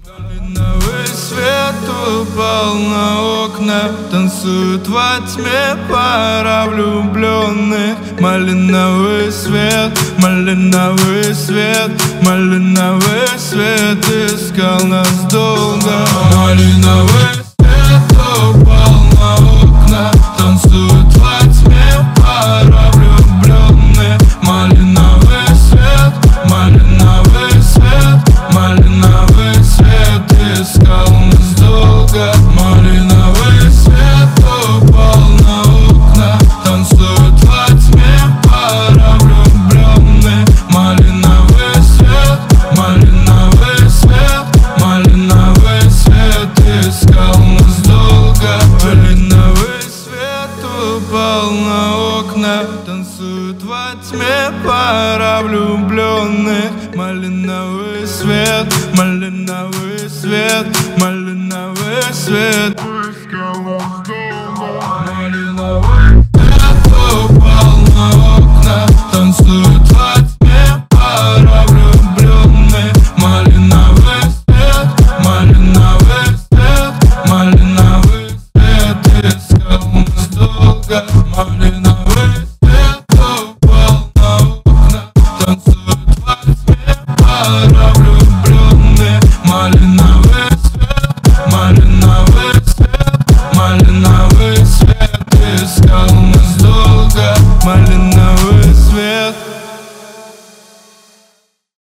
Малиновый свет упал на окна, танцуют во тьме пара влюбленных. Малиновый свет, малиновый свет, малиновый свет искал нас долго. Малиновый свет упал на окна, танцуют во тьме пара влюбленных. Малиновый свет, малиновый свет, малиновый свет искал нас долго. Малиновый свет упал на окна, танцуют во тьме пара влюбленных. Малиновый свет, малиновый свет, малиновый свет искал нас долго. Малиновый свет упал на окна, танцуют во тьме пара влюбленных. Малиновый свет, малиновый свет, малиновый свет искал нас